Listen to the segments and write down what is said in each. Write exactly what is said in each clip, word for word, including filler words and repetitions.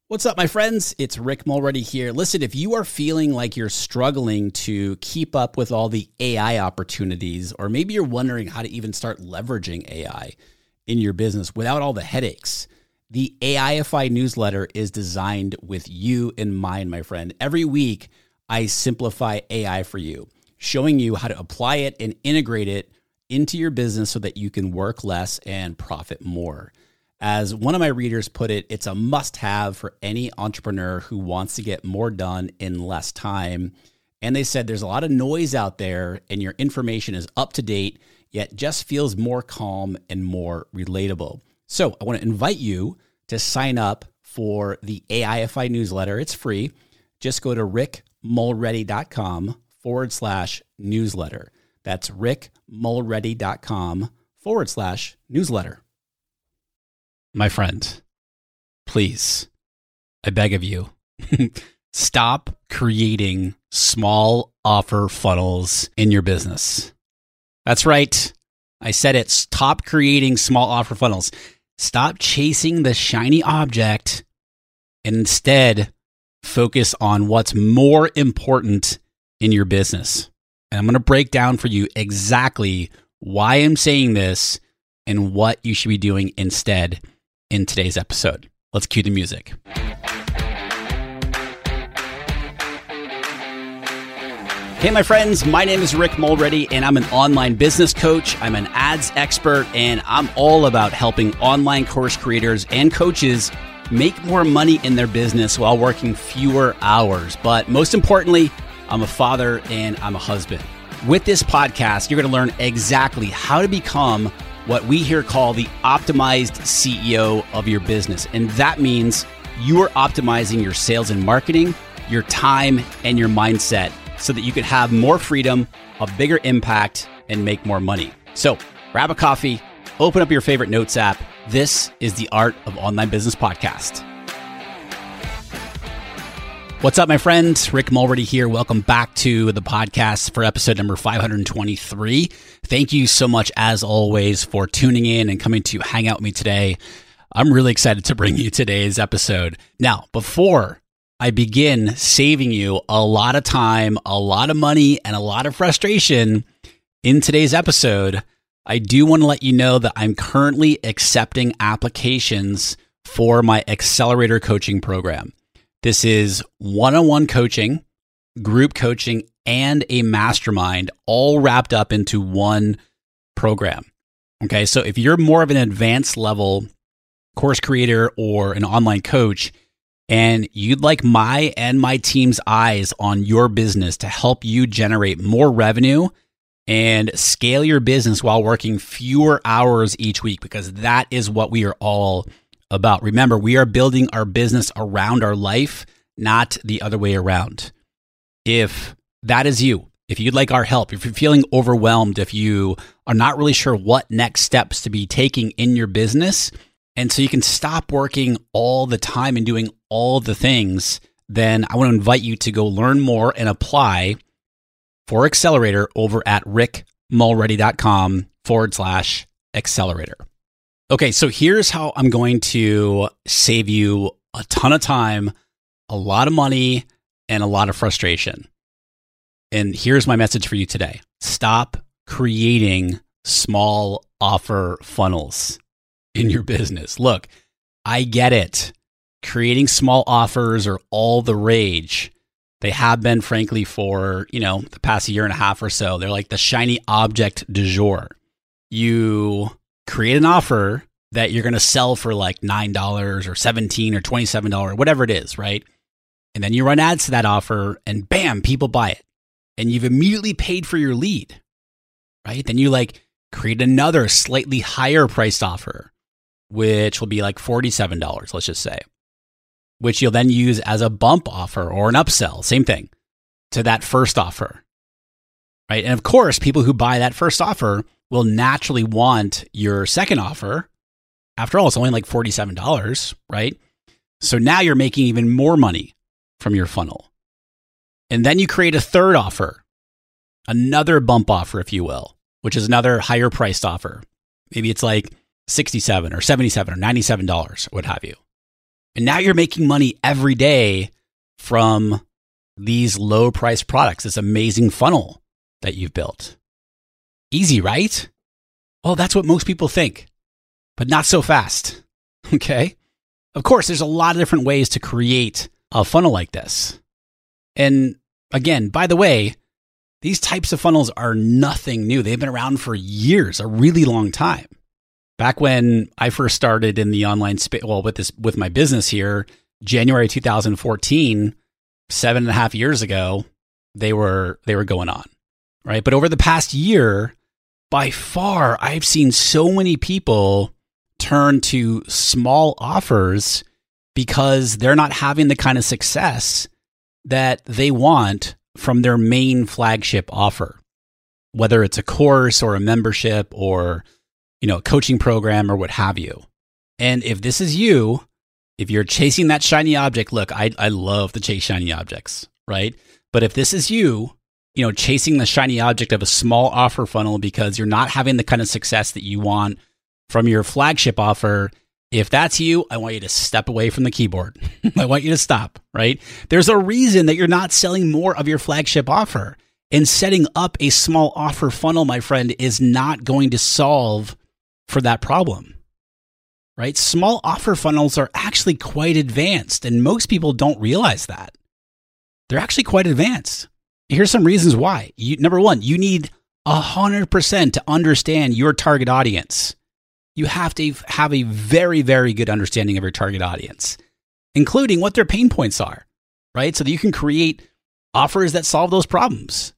What's up, my friends? It's Rick Mulready here. Listen, if you are feeling like you're struggling to keep up with all the A I opportunities, or maybe you're wondering how to even start leveraging A I in your business without all the headaches, the A I F I newsletter is designed with you in mind, my friend. Every week, I simplify A I for you, showing you how to apply it and integrate it into your business so that you can work less and profit more. As one of my readers put it, it's a must-have for any entrepreneur who wants to get more done in less time. And they said there's a lot of noise out there and your information is up to date, yet just feels more calm and more relatable. So I want to invite you to sign up for the A I F I newsletter. It's free. Just go to rickmulready.com forward slash newsletter. That's rickmulready.com forward slash newsletter. My friend, please, I beg of you, stop creating small offer funnels in your business. That's right. I said it. Stop creating small offer funnels. Stop chasing the shiny object and instead focus on what's more important in your business. And I'm going to break down for you exactly why I'm saying this and what you should be doing instead in today's episode. Let's cue the music. Hey, my friends, my name is Rick Mulready, and I'm an online business coach. I'm an ads expert, and I'm all about helping online course creators and coaches make more money in their business while working fewer hours. But most importantly, I'm a father and I'm a husband. With this podcast, you're going to learn exactly how to become what we here call the optimized C E O of your business. And that means you are optimizing your sales and marketing, your time, and your mindset so that you can have more freedom, a bigger impact, and make more money. So grab a coffee, open up your favorite notes app. This is the Art of Online Business Podcast. What's up, my friends? Rick Mulready here. Welcome back to the podcast for episode number five hundred twenty-three. Thank you so much, as always, for tuning in and coming to hang out with me today. I'm really excited to bring you today's episode. Now, before I begin saving you a lot of time, a lot of money, and a lot of frustration in today's episode, I do want to let you know that I'm currently accepting applications for my Accelerator coaching program. This is one-on-one coaching, group coaching, and a mastermind all wrapped up into one program. Okay, so if you're more of an advanced level course creator or an online coach, and you'd like my and my team's eyes on your business to help you generate more revenue and scale your business while working fewer hours each week, because that is what we are all about. Remember, we are building our business around our life, not the other way around. If that is you, if you'd like our help, if you're feeling overwhelmed, if you are not really sure what next steps to be taking in your business, and so you can stop working all the time and doing all the things, then I want to invite you to go learn more and apply for Accelerator over at rickmulready.com forward slash accelerator. Okay, so here's how I'm going to save you a ton of time, a lot of money, and a lot of frustration. And here's my message for you today. Stop creating small offer funnels in your business. Look, I get it. Creating small offers are all the rage. They have been, frankly, for, you know, the past year and a half or so. They're like the shiny object du jour. You create an offer that you're going to sell for like nine dollars or seventeen dollars or twenty-seven dollars, whatever it is, right? And then you run ads to that offer and bam, people buy it. And you've immediately paid for your lead, right? Then you like create another slightly higher priced offer, which will be like forty-seven dollars, let's just say, which you'll then use as a bump offer or an upsell, same thing, to that first offer, right? And of course, people who buy that first offer will naturally want your second offer. After all, it's only like forty-seven dollars, right? So now you're making even more money from your funnel. And then you create a third offer, another bump offer, if you will, which is another higher priced offer. Maybe it's like sixty-seven dollars or seventy-seven dollars or ninety-seven dollars, what have you. And now you're making money every day from these low price products, this amazing funnel that you've built. Easy, right? Well, that's what most people think, but not so fast. Okay. Of course, there's a lot of different ways to create a funnel like this. And again, by the way, these types of funnels are nothing new. They've been around for years, a really long time. Back when I first started in the online space, well, with this, with my business here, January two thousand fourteen, seven and a half years ago, they were they were going on, right? But over the past year, by far, I've seen so many people turn to small offers because they're not having the kind of success that they want from their main flagship offer, whether it's a course or a membership or, you know, a coaching program or what have you. And if this is you, if you're chasing that shiny object, look, I, I love to chase shiny objects, right? But if this is you, you know, chasing the shiny object of a small offer funnel because you're not having the kind of success that you want from your flagship offer, if that's you, I want you to step away from the keyboard. I want you to stop, right? There's a reason that you're not selling more of your flagship offer. And setting up a small offer funnel, my friend, is not going to solve for that problem, right? Small offer funnels are actually quite advanced, and most people don't realize that. They're actually quite advanced. Here's some reasons why. You, number one, you need one hundred percent to understand your target audience. You have to have a very, very good understanding of your target audience, including what their pain points are, right? So that you can create offers that solve those problems.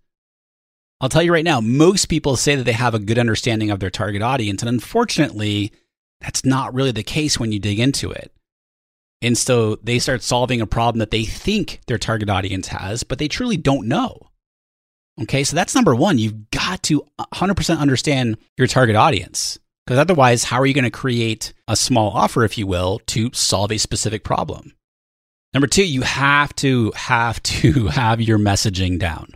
I'll tell you right now, most people say that they have a good understanding of their target audience. And unfortunately, that's not really the case when you dig into it. And so they start solving a problem that they think their target audience has, but they truly don't know. Okay, so that's number one. You've got to one hundred percent understand your target audience. Because otherwise, how are you going to create a small offer, if you will, to solve a specific problem? Number two, you have to have to have your messaging down.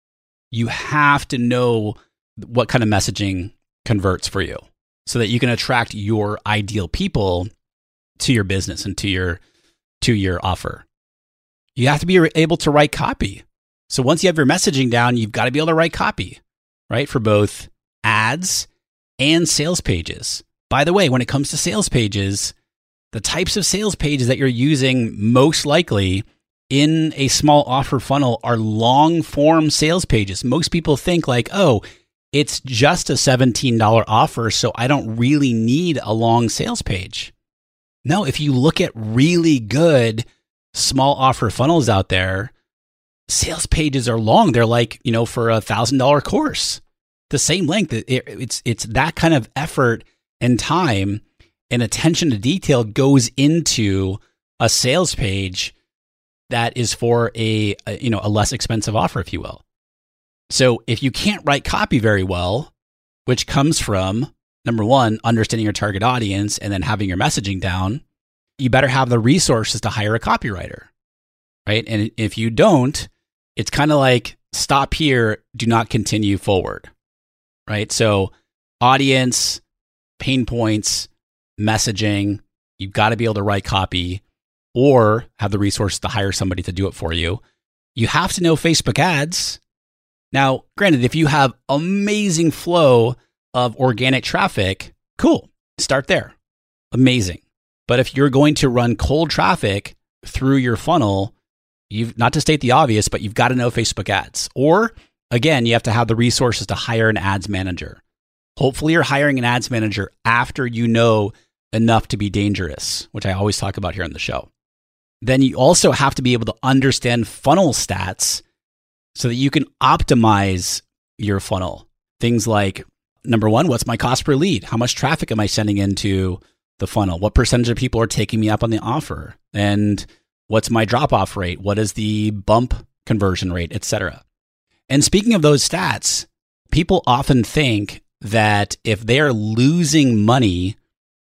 You have to know what kind of messaging converts for you so that you can attract your ideal people to your business and to your to your offer. You have to be able to write copy. So once you have your messaging down, you've got to be able to write copy, right? For both ads and sales pages. By the way, when it comes to sales pages, the types of sales pages that you're using most likely in a small offer funnel are long form sales pages. Most people think like, oh, it's just a seventeen dollars offer, so I don't really need a long sales page. No, if you look at really good small offer funnels out there, sales pages are long. They're like, you know, for a one thousand dollars course. The same length. It, it's it's that kind of effort and time and attention to detail goes into a sales page that is for a, a you know a less expensive offer, if you will. So if you can't write copy very well, which comes from number one, understanding your target audience and then having your messaging down, you better have the resources to hire a copywriter, right? And if you don't, it's kind of like stop here, do not continue forward. Right? So audience, pain points, messaging, you've got to be able to write copy or have the resources to hire somebody to do it for you. You have to know Facebook ads. Now, granted, if you have amazing flow of organic traffic, cool, start there. Amazing. But if you're going to run cold traffic through your funnel, you've not to state the obvious, but you've got to know Facebook ads. Or again, you have to have the resources to hire an ads manager. Hopefully you're hiring an ads manager after you know enough to be dangerous, which I always talk about here on the show. Then you also have to be able to understand funnel stats so that you can optimize your funnel. Things like, number one, what's my cost per lead? How much traffic am I sending into the funnel? What percentage of people are taking me up on the offer? And what's my drop-off rate? What is the bump conversion rate, et cetera? And speaking of those stats, people often think that if they're losing money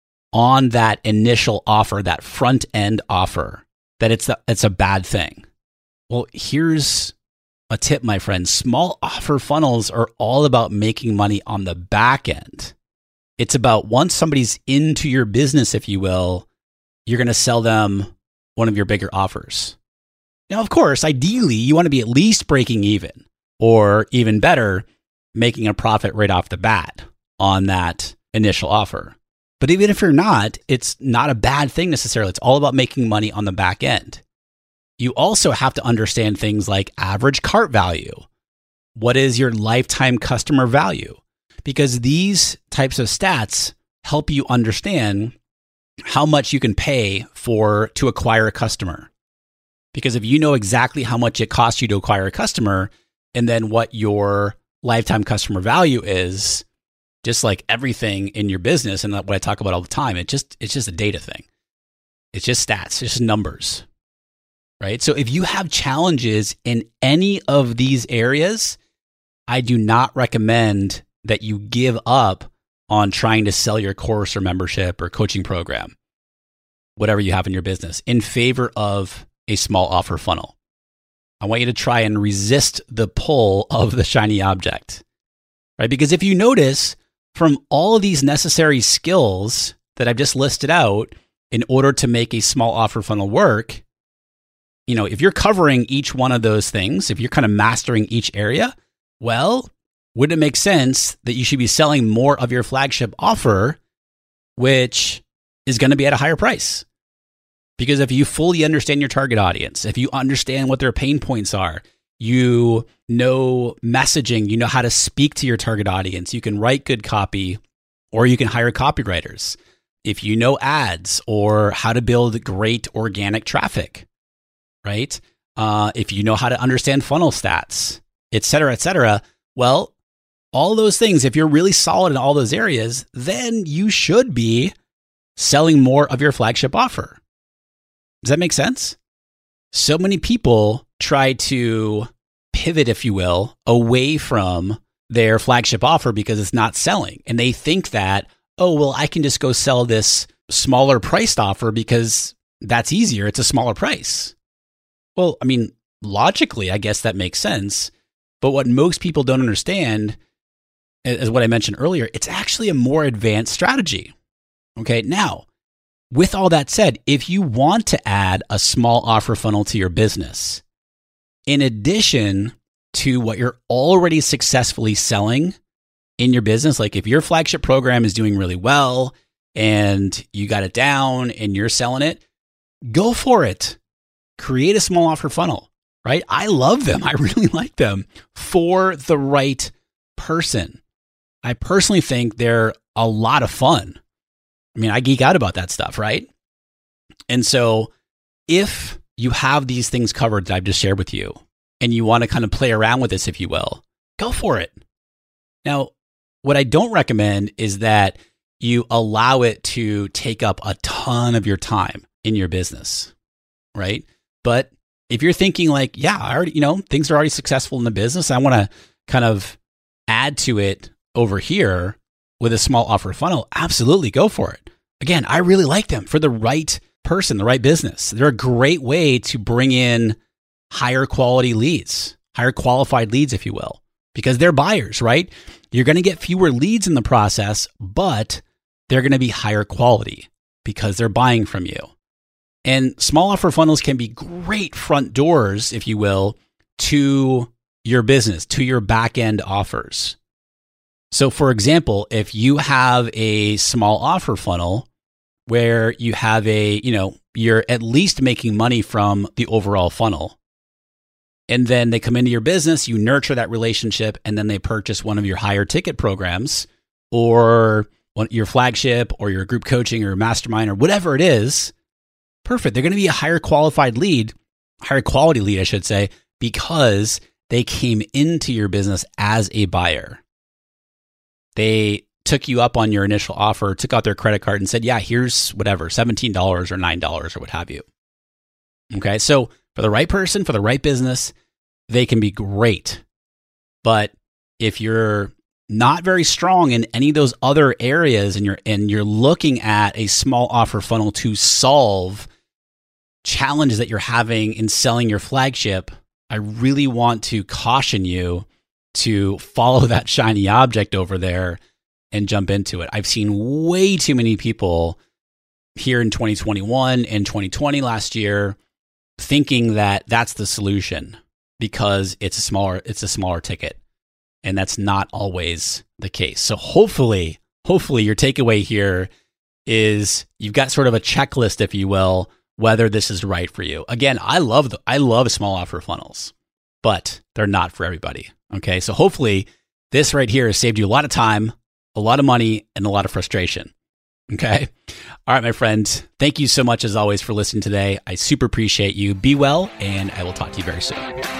on that initial offer, that front end offer, that it's a, it's a bad thing. Well, here's a tip, my friend. Small offer funnels are all about making money on the back end. It's about once somebody's into your business, if you will, you're going to sell them one of your bigger offers. Now, of course, ideally, you want to be at least breaking even, or even better, making a profit right off the bat on that initial offer. But even if you're not, it's not a bad thing necessarily. It's all about making money on the back end. You also have to understand things like average cart value. What is your lifetime customer value? Because these types of stats help you understand how much you can pay for to acquire a customer. Because if you know exactly how much it costs you to acquire a customer, and then what your lifetime customer value is, just like everything in your business, and what I talk about all the time, it just it's just a data thing. It's just stats, it's just numbers, right? So if you have challenges in any of these areas, I do not recommend that you give up on trying to sell your course or membership or coaching program, whatever you have in your business, in favor of a small offer funnel. I want you to try and resist the pull of the shiny object, right? Because if you notice, from all of these necessary skills that I've just listed out in order to make a small offer funnel work, you know, if you're covering each one of those things, if you're kind of mastering each area, well, wouldn't it make sense that you should be selling more of your flagship offer, which is going to be at a higher price? Because if you fully understand your target audience, if you understand what their pain points are, you know messaging, you know how to speak to your target audience, you can write good copy, or you can hire copywriters. If you know ads or how to build great organic traffic, right? Uh, if you know how to understand funnel stats, et cetera, et cetera, well, all those things, if you're really solid in all those areas, then you should be selling more of your flagship offer. Does that make sense? So many people try to pivot, if you will, away from their flagship offer because it's not selling. And they think that, oh, well, I can just go sell this smaller priced offer because that's easier. It's a smaller price. Well, I mean, logically, I guess that makes sense. But what most people don't understand, as what I mentioned earlier, it's actually a more advanced strategy. Okay, now, with all that said, if you want to add a small offer funnel to your business, in addition to what you're already successfully selling in your business, like if your flagship program is doing really well and you got it down and you're selling it, go for it. Create a small offer funnel, right? I love them. I really like them for the right person. I personally think they're a lot of fun. I mean, I geek out about that stuff, right? And so if you have these things covered that I've just shared with you, and you want to kind of play around with this, if you will, go for it. Now, what I don't recommend is that you allow it to take up a ton of your time in your business, right? But if you're thinking like, yeah, I already, you know, things are already successful in the business, I want to kind of add to it over here with a small offer funnel, absolutely go for it. Again, I really like them for the right person, the right business. They're a great way to bring in higher quality leads, higher qualified leads, if you will, because they're buyers, right? You're going to get fewer leads in the process, but they're going to be higher quality because they're buying from you. And small offer funnels can be great front doors, if you will, to your business, to your back end offers. So for example, if you have a small offer funnel where you have a, you know, you're at least making money from the overall funnel, and then they come into your business, you nurture that relationship, and then they purchase one of your higher ticket programs or one, your flagship or your group coaching or mastermind or whatever it is, perfect. They're going to be a higher qualified lead, higher quality lead, I should say, because they came into your business as a buyer. They took you up on your initial offer, took out their credit card and said, yeah, here's whatever, seventeen dollars or nine dollars or what have you. Okay, so for the right person, for the right business, they can be great. But if you're not very strong in any of those other areas and you're and you're looking at a small offer funnel to solve challenges that you're having in selling your flagship, I really want to caution you to follow that shiny object over there and jump into it. I've seen way too many people here in twenty twenty-one and twenty twenty last year thinking that that's the solution because it's a smaller it's a smaller ticket, and that's not always the case. So hopefully, hopefully your takeaway here is you've got sort of a checklist, if you will, whether this is right for you. Again, I love the, I love small offer funnels, but they're not for everybody. Okay, so hopefully this right here has saved you a lot of time, a lot of money, and a lot of frustration. Okay. All right, my friend. Thank you so much, as always, for listening today. I super appreciate you. Be well, and I will talk to you very soon.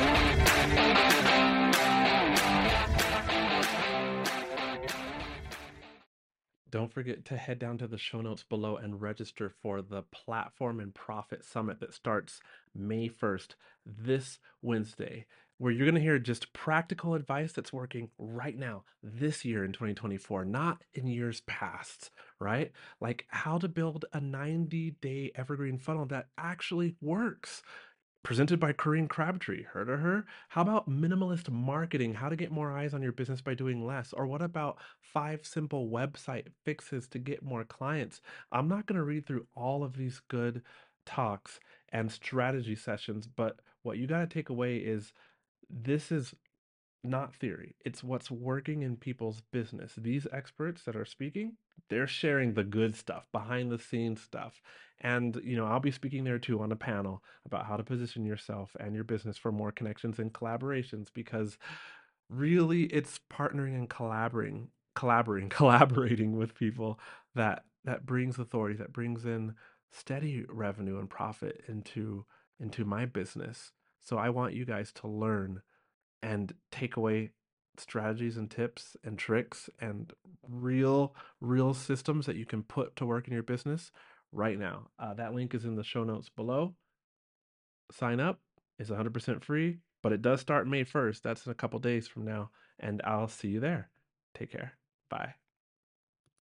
Don't forget to head down to the show notes below and register for the Platform and Profit Summit that starts May first, this Wednesday, where you're going to hear just practical advice that's working right now, this year in twenty twenty-four, not in years past, right? Like how to build a ninety day evergreen funnel that actually works. Presented by Corinne Crabtree. Heard of her? How about minimalist marketing? How to get more eyes on your business by doing less? Or what about five simple website fixes to get more clients? I'm not going to read through all of these good talks and strategy sessions, but what you got to take away is this is not theory. It's what's working in people's business. These experts that are speaking, they're sharing the good stuff, behind the scenes stuff. And, you know, I'll be speaking there too on a panel about how to position yourself and your business for more connections and collaborations, because really it's partnering and collaborating, collaborating, collaborating with people that that brings authority, that brings in steady revenue and profit into into my business. So I want you guys to learn and take away strategies and tips and tricks and real real systems that you can put to work in your business right now. Uh, that link is in the show notes below. Sign up. It's one hundred percent free, but it does start May first. That's in a couple days from now, and I'll see you there. Take care. Bye.